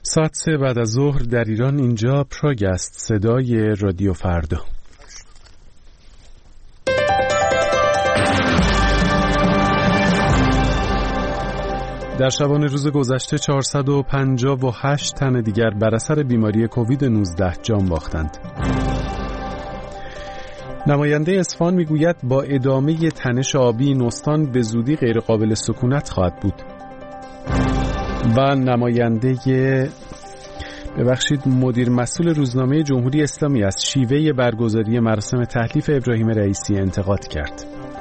ساعت 3 بعد از ظهر در ایران. اینجا پراگ است، صدای رادیو فردا. در شبانه روز گذشته 458 تن دیگر بر اثر بیماری کووید 19 جان باختند. نماینده اصفهان میگوید با ادامه تنش آبی این استان به زودی غیرقابل سکونت خواهد بود. و مدیر مسئول روزنامه جمهوری اسلامی از شیوه برگزاری مراسم تحلیف ابراهیم رئیسی انتقاد کرد.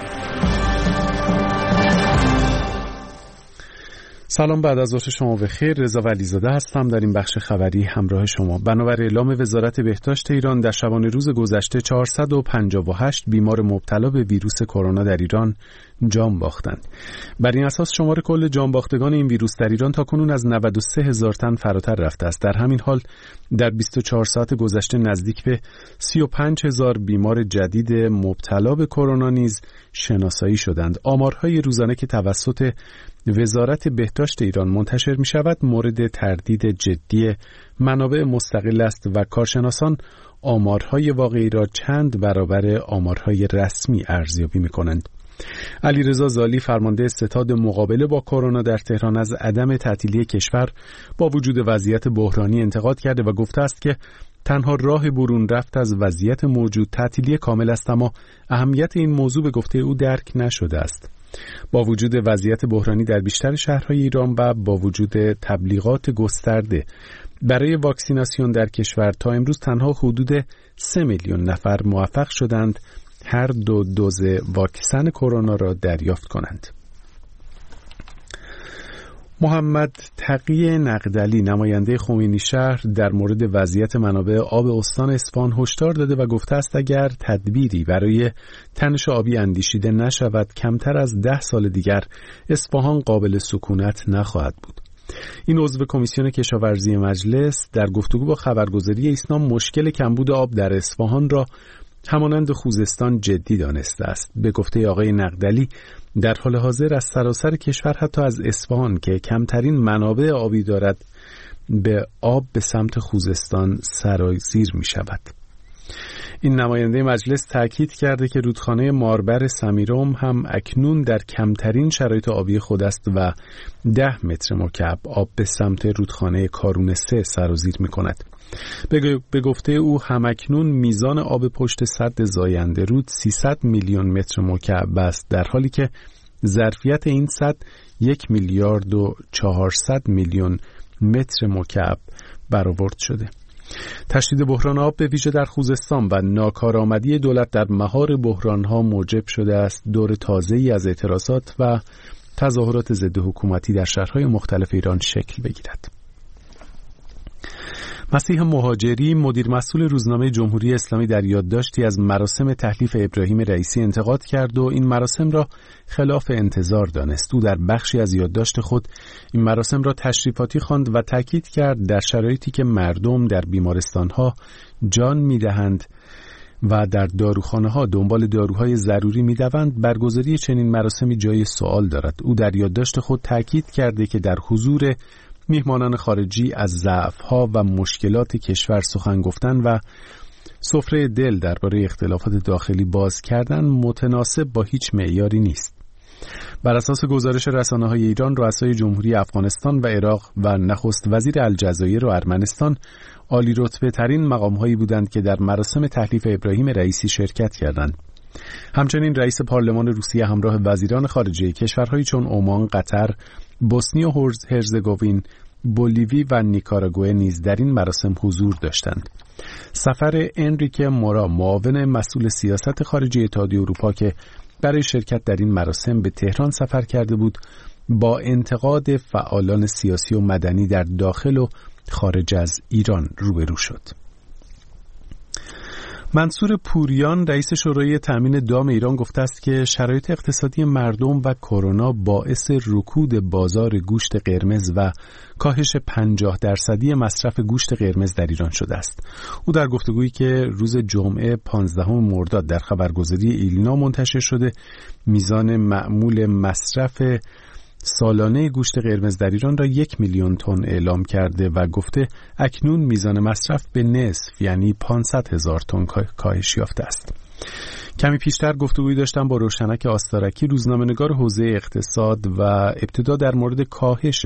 سلام، بعد از ظهر شما بخیر. رضا ولیزاده هستم در این بخش خبری همراه شما. بنابر اعلام وزارت بهداشت ایران در شبانه روز گذشته 458 بیمار مبتلا به ویروس کرونا در ایران جان باختند. بر این اساس شمار کل جان باختگان این ویروس در ایران تاکنون از 93,000 تن فراتر رفته است. در همین حال در 24 ساعت گذشته نزدیک به 35,000 بیمار جدید مبتلا به کرونا نیز شناسایی شدند. آمارهای روزانه که توسط وزارت بهداشت ایران منتشر می شود مورد تردید جدی منابع مستقل است و کارشناسان آمارهای واقعی را چند برابر آمارهای رسمی ارزیابی می کنند. علیرضا زالی فرمانده ستاد مقابله با کرونا در تهران از عدم تعطیلی کشور با وجود وضعیت بحرانی انتقاد کرده و گفته است که تنها راه برون رفت از وضعیت موجود تعطیلی کامل است، اما اهمیت این موضوع به گفته او درک نشده است. با وجود وضعیت بحرانی در بیشتر شهرهای ایران و با وجود تبلیغات گسترده برای واکسیناسیون در کشور تا امروز تنها حدود 3 میلیون نفر موفق شدند هر 2 دوز واکسن کرونا را دریافت کنند. محمد تقی نقدلی نماینده خمینی شهر در مورد وضعیت منابع آب استان اصفهان هشدار داده و گفته است اگر تدبیری برای تنش آبی اندیشیده نشود کمتر از 10 سال دیگر اصفهان قابل سکونت نخواهد بود. این عضو کمیسیون کشاورزی مجلس در گفتگو با خبرگزاری ایسنا مشکل کمبود آب در اصفهان را همانند خوزستان جدی دانسته است. به گفته آقای نقدلی در حال حاضر از سراسر کشور حتی از اصفهان که کمترین منابع آبی دارد به آب به سمت خوزستان سرازیر می شود. این نماینده مجلس تاکید کرده که رودخانه ماربر سمیرام هم اکنون در کمترین شرایط آبی خود است و 10 متر مکعب آب به سمت رودخانه کارون 3 سرازیر می کند. به گفته او همکنون میزان آب پشت سد زاینده رود 300 میلیون متر مکعب است، در حالی که ظرفیت این سد 1 میلیارد و 400 میلیون متر مکعب برآورد شده. تشدید بحران آب به ویژه در خوزستان و ناکارآمدی دولت در مهار بحران‌ها موجب شده است دور تازه‌ای از اعتراضات و تظاهرات ضد حکومتی در شهرهای مختلف ایران شکل بگیرد. مسیح مهاجری مدیر مسئول روزنامه جمهوری اسلامی در یادداشتی از مراسم تحلیف ابراهیم رئیسی انتقاد کرد و این مراسم را خلاف انتظار دانست. او در بخشی از یادداشت خود این مراسم را تشریفاتی خواند و تاکید کرد در شرایطی که مردم در بیمارستان‌ها جان می‌دهند و در داروخانه‌ها دنبال داروهای ضروری می‌دوند، برگزاری چنین مراسمی جای سوال دارد. او در یادداشت خود تاکید کرده که در حضور میهمانان خارجی از ضعف‌ها و مشکلات کشور سخن گفتن و سفره دل درباره اختلافات داخلی باز کردن متناسب با هیچ معیاری نیست. بر اساس گزارش رسانه‌های ایران، رؤسای جمهوری افغانستان و عراق و نخست وزیر الجزایر و ارمنستان عالی رتبه ترین مقام‌هایی بودند که در مراسم تحلیف ابراهیم رئیسی شرکت کردند. همچنین رئیس پارلمان روسیه همراه وزیران خارجه کشورهایی چون عمان، قطر، بوسنی و هرزگوین، بولیوی و نیکاراگوئه نیز در این مراسم حضور داشتند. سفر انریکه مورا، معاون مسئول سیاست خارجی اتحادیه اروپا که برای شرکت در این مراسم به تهران سفر کرده بود، با انتقاد فعالان سیاسی و مدنی در داخل و خارج از ایران روبرو شد. منصور پوریان رئیس شورای تأمین دام ایران گفته است که شرایط اقتصادی مردم و کرونا باعث رکود بازار گوشت قرمز و کاهش 50% مصرف گوشت قرمز در ایران شده است. او در گفتگویی که روز جمعه 15 مرداد در خبرگزاری ایلنا منتشر شده، میزان معمول مصرف سالانه گوشت قرمز در ایران را 1 میلیون تن اعلام کرده و گفته اکنون میزان مصرف به نصف یعنی 500,000 تن کاهش یافته است. کمی پیشتر گفتگویی داشتم با روشنک آستارکی، روزنامه‌نگار حوزه اقتصاد، و ابتدا در مورد کاهش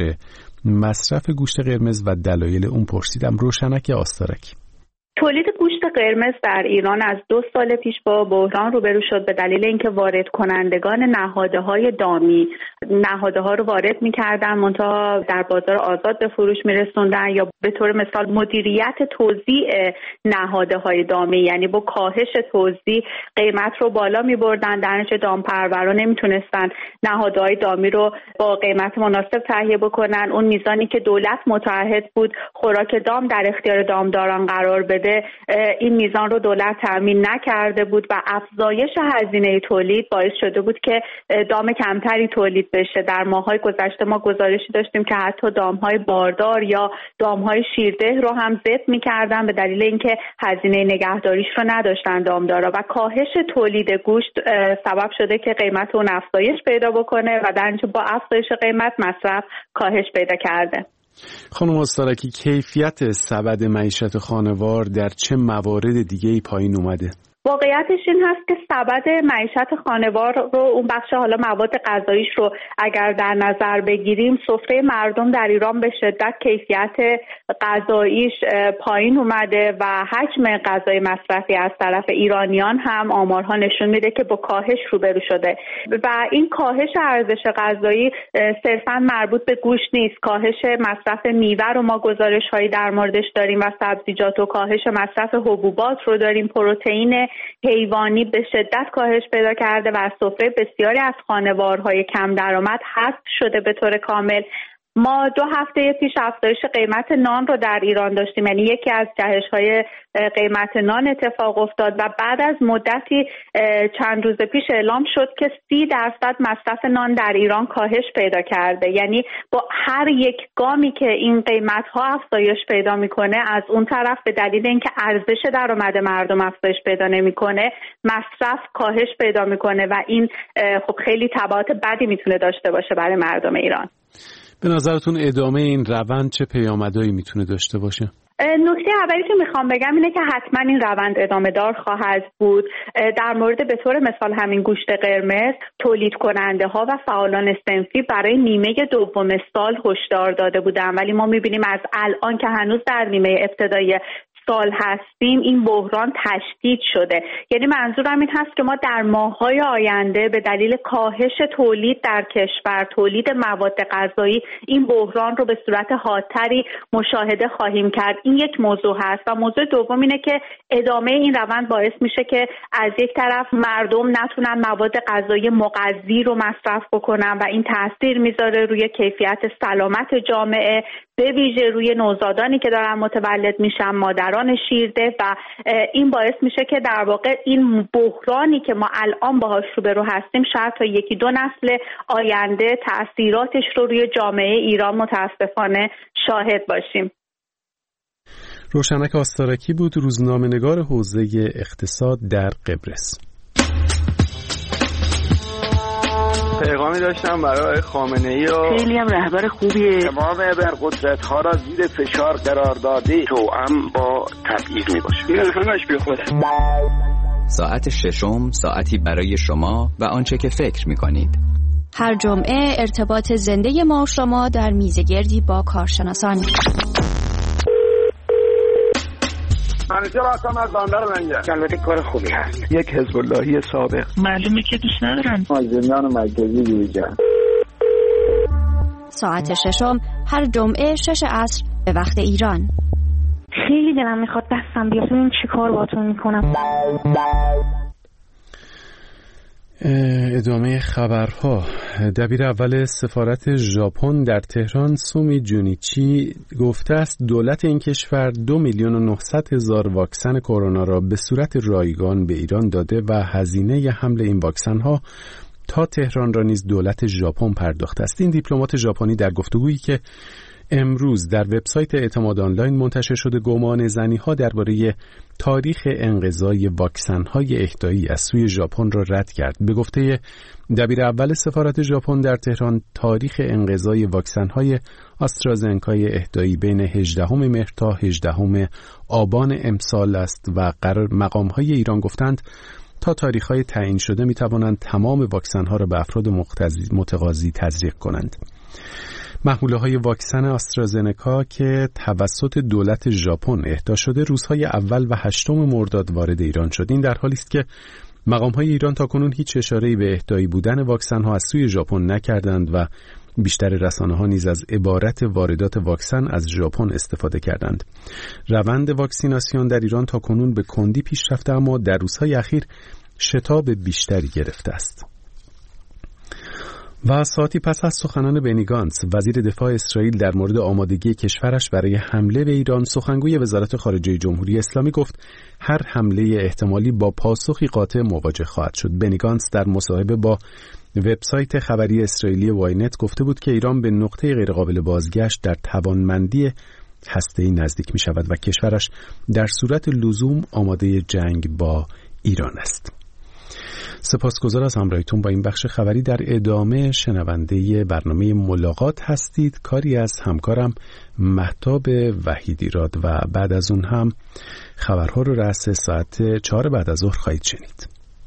مصرف گوشت قرمز و دلایل اون پرسیدم. روشنک آستارکی: تولید گوشت قرمز در ایران از 2 سال پیش با بحران روبرو شد به دلیل اینکه وارد کنندگان نهادهای دامی نهادها رو وارد می‌کردن، منتها در بازار آزاد به فروش می‌رسوندن، یا به طور مثال مدیریت توزیع نهادهای دامی، یعنی با کاهش توزیع قیمت رو بالا می‌بردن، در نتیجه دامپروران نمی‌تونستن نهادهای دامی رو با قیمت مناسب تهیه بکنن. اون میزانی که دولت متعهد بود خوراک دام در اختیار دامداران قرار بده، این میزان رو دولت تامین نکرده بود و افزایش هزینه تولید باعث شده بود که دام کمتری تولید بشه. در ماه‌های گذشته ما گزارشی داشتیم که حتی دام‌های باردار یا دام‌های شیرده رو هم ضبط می‌کردن به دلیل اینکه هزینه نگهداریش رو نداشتن دامدارا، و کاهش تولید گوشت سبب شده که قیمت اون افزایش پیدا بکنه و در نتیجه با افزایش قیمت مصرف کاهش پیدا کرده. خانم آستارکی، کیفیت سبد معیشت خانوار در چه موارد دیگه‌ای پایین اومده؟ واقعیتش این هست که سبد معیشت خانوار رو، اون بخش حالا مواد غذاییش رو اگر در نظر بگیریم، سفره مردم در ایران به شدت کیفیت غذاییش پایین اومده و حجم غذای مصرفی از طرف ایرانیان هم آمارها نشون میده که با کاهش روبرو شده و این کاهش ارزش غذایی صرفاً مربوط به گوشت نیست. کاهش مصرف میوه رو ما گزارش‌هایی در موردش داریم و سبزیجات، و کاهش مصرف حبوبات رو داریم. پروتئین حیوانی به شدت کاهش پیدا کرده و از سفره بسیاری از خانوارهای کم درآمد حذف شده به طور کامل. ما 2 هفته پیش افزایش قیمت نان رو در ایران داشتیم، یعنی یکی از جهش‌های قیمت نان اتفاق افتاد و بعد از مدتی چند روز پیش اعلام شد که 30% مصرف نان در ایران کاهش پیدا کرده. یعنی با هر یک گامی که این قیمت‌ها افزایش پیدا می‌کنه، از اون طرف به دلیل اینکه ارزش درآمد مردم افزایش پیدا نمی‌کنه، مصرف کاهش پیدا می‌کنه و این خب خیلی تبعات بدی میتونه داشته باشه برای مردم ایران. به نظرتون ادامه این روند چه پیامدهایی میتونه داشته باشه؟ نکته اولی که میخوام بگم اینه که حتما این روند ادامه دار خواهد بود. در مورد به طور مثال همین گوشت قرمز، تولید کننده ها و فعالان صنفی برای نیمه دوم سال هشدار داده بودن، ولی ما میبینیم از الان که هنوز در نیمه ابتدایی سال هستیم این بحران تشدید شده. یعنی منظورم این هست که ما در ماه‌های آینده به دلیل کاهش تولید در کشور، تولید مواد غذایی، این بحران رو به صورت حادتری مشاهده خواهیم کرد. این یک موضوع هست و موضوع دوم اینه که ادامه این روند باعث میشه که از یک طرف مردم نتونن مواد غذایی مغذی رو مصرف بکنن و این تاثیر میذاره روی کیفیت سلامت جامعه، به ویژه روی نوزادانی که دارن متولد میشن، مادران شیرده، و این باعث میشه که در واقع این بحرانی که ما الان باهاش روبرو هستیم شاید تا 1-2 نسل آینده تأثیراتش رو روی جامعه ایران متاسفانه شاهد باشیم. روشنک آستارکی بود، روزنامه‌نگار حوزه اقتصاد در قبرس. پیغامی داشتم برای خامنه‌ای و خیلی هم رهبر خوبیه. تمام ابرقدرت‌ها را زیر فشار قرار داده، توأم با تبعیض میباشه. این همش بی خوده. ساعت ششم، ساعتی برای شما و آنچه که فکر می‌کنید. هر جمعه ارتباط زنده ما و شما در میزگردی با کارشناسان. همیشه راستم از بندر منگه. البته کار خوبی هست. یک حزب اللهی سابق. معلومه که دوست ندارن. از زندان مرکزی بیرون. ساعت ششم هر جمعه 6 عصر به وقت ایران. خیلی دلم میخواد دستم بیاد ببینم چی کار باهاتون میکنم. ادامه خبرها. دبیر اول سفارت ژاپن در تهران سومی جونیچی گفته است دولت این کشور 2,900,000 واکسن کرونا را به صورت رایگان به ایران داده و هزینه حمل این واکسن ها تا تهران را نیز دولت ژاپن پرداخته است. این دیپلمات ژاپنی در گفتگویی که امروز در وبسایت اعتماد آنلاین منتشر شده گمان زنی‌ها درباره تاریخ انقضای واکسن‌های اهدایی از سوی ژاپن را رد کرد. به گفته دبیر اول سفارت ژاپن در تهران، تاریخ انقضای واکسن‌های آسترازنکای اهدایی بین 18 مهر تا 18 آبان امسال است و مقام‌های ایران گفتند تا تاریخ‌های تعیین شده می‌توانند تمام واکسن‌ها را به افراد متقاضی تزریق کنند. محموله‌های واکسن آسترازنکا که توسط دولت ژاپن اهدا شده روزهای اول و 8 مرداد وارد ایران شد. این در حالی است که مقام‌های ایران تاکنون هیچ اشاره‌ای به اهدایی بودن واکسن‌ها از سوی ژاپن نکردند و بیشتر رسانه‌ها نیز از عبارت واردات واکسن از ژاپن استفاده کردند. روند واکسیناسیون در ایران تاکنون به کندی پیش رفته، اما در روزهای اخیر شتاب بیشتری گرفته است. و ساعتی پس از سخنان بنی گانتز وزیر دفاع اسرائیل در مورد آمادگی کشورش برای حمله به ایران، سخنگوی وزارت خارجه جمهوری اسلامی گفت هر حمله احتمالی با پاسخی قاطع مواجه خواهد شد. بنی گانتز در مصاحبه با وبسایت خبری اسرائیلی واینت گفته بود که ایران به نقطه غیرقابل بازگشت در توانمندی هسته‌ای نزدیک می شود و کشورش در صورت لزوم آماده جنگ با ایران است. سپاسگزار از همراهیتون با این بخش خبری. در ادامه شنونده برنامه ملاقات هستید، کاری از همکارم مهتاب وحیدیراد، و بعد از اون هم خبرها رو رأس ساعت 4 بعد از ظهر خواهید شنید.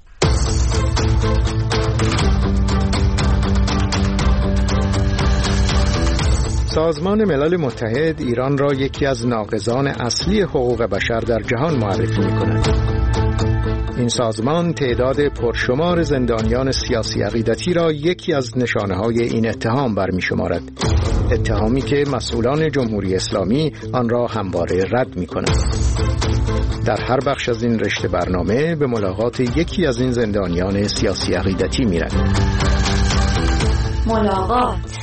سازمان ملل متحد ایران را یکی از ناقضان اصلی حقوق بشر در جهان معرفی می‌کند. این سازمان تعداد پرشمار زندانیان سیاسی عقیدتی را یکی از نشانه‌های این اتهام برمی‌شمارد. اتهامی که مسئولان جمهوری اسلامی آن را همواره رد می‌کنند. در هر بخش از این رشته برنامه به ملاقات یکی از این زندانیان سیاسی عقیدتی می‌رویم. ملاقات.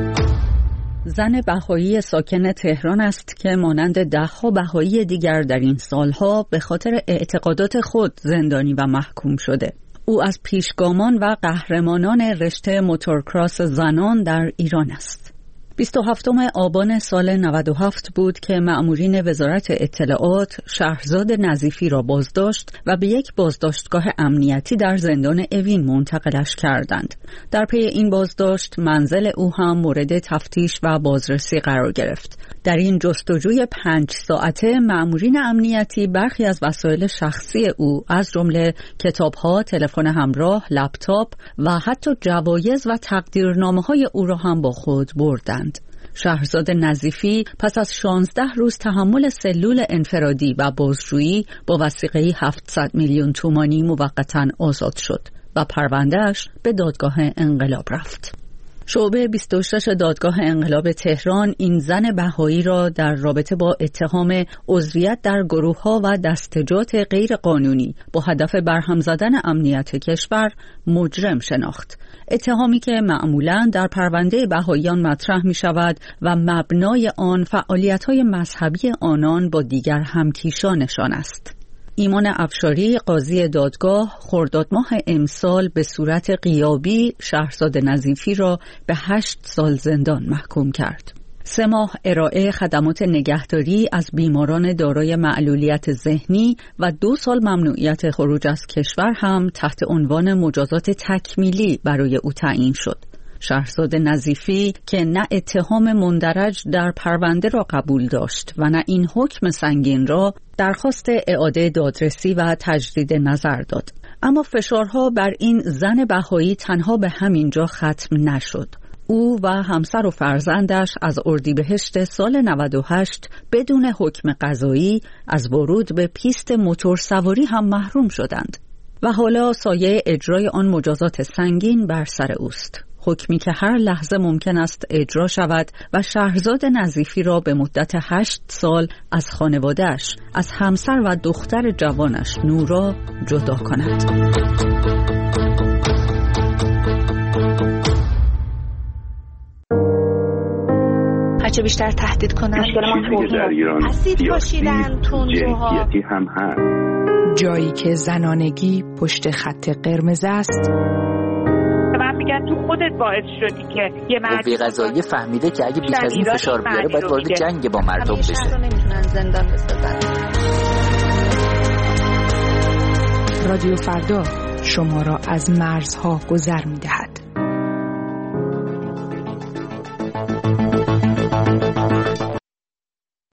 زن بهایی ساکن تهران است که مانند ده‌ها بهایی دیگر در این سالها به خاطر اعتقادات خود زندانی و محکوم شده. او از پیشگامان و قهرمانان رشته موتورکراس زنان در ایران است. 27 آبان سال 97 بود که مأمورین وزارت اطلاعات شهرزاد نظیفی را بازداشت و به یک بازداشتگاه امنیتی در زندان اوین منتقلش کردند. در پی این بازداشت منزل او هم مورد تفتیش و بازرسی قرار گرفت. در این جستجوی 5 ساعته مأمورین امنیتی برخی از وسایل شخصی او از جمله کتاب‌ها، تلفن همراه، لپتاپ و حتی جوایز و تقدیرنامه‌های او را هم با خود بردند. شهرزاد نظیفی پس از 16 روز تحمل سلول انفرادی و بازجویی با وثیقه 700 میلیون تومانی موقتاً آزاد شد و پرونده‌اش به دادگاه انقلاب رفت. شعبه 26 دادگاه انقلاب تهران این زن بهایی را در رابطه با اتهام عضویت در گروه‌ها و دستجات غیر قانونی با هدف برهم زدن امنیت کشور مجرم شناخت. اتهامی که معمولاً در پرونده بهاییان مطرح می شود و مبنای آن فعالیت‌های مذهبی آنان با دیگر همکیشانشان است. ایمان افشاری قاضی دادگاه خرداد ماه امسال به صورت غیابی شهرزاد نظیفی را به 8 سال زندان محکوم کرد. 3 ماه ارائه خدمات نگهداری از بیماران دارای معلولیت ذهنی و 2 سال ممنوعیت خروج از کشور هم تحت عنوان مجازات تکمیلی برای او تعیین شد. شهرزاد نظیفی که نه اتهام مندرج در پرونده را قبول داشت و نه این حکم سنگین را، درخواست اعاده دادرسی و تجدید نظر داد. اما فشارها بر این زن بهایی تنها به همین جا ختم نشد. او و همسر و فرزندش از اردیبهشت سال 98 بدون حکم قضایی از ورود به پیست موتور سواری هم محروم شدند و حالا سایه اجرای آن مجازات سنگین بر سر اوست. حکمی که هر لحظه ممکن است اجرا شود و شهرزاد نظیفی را به مدت 8 سال از خانواده‌اش، از همسر و دختر جوانش نورا جدا کند. هرچه بیشتر تهدید کنن در ایران اسید پاشیدن تندروها هم هست. جایی که زنانگی پشت خط قرمز است. میگن تو خودت باعث شدی که یه قوه قضاییه فهمیده که اگه بیش از این فشار بیاره باید وارد جنگ با مردم بشه. شهر رو نمیتونن زندان بسازن. رادیو فردا شما را از مرزها گذر می‌دهد.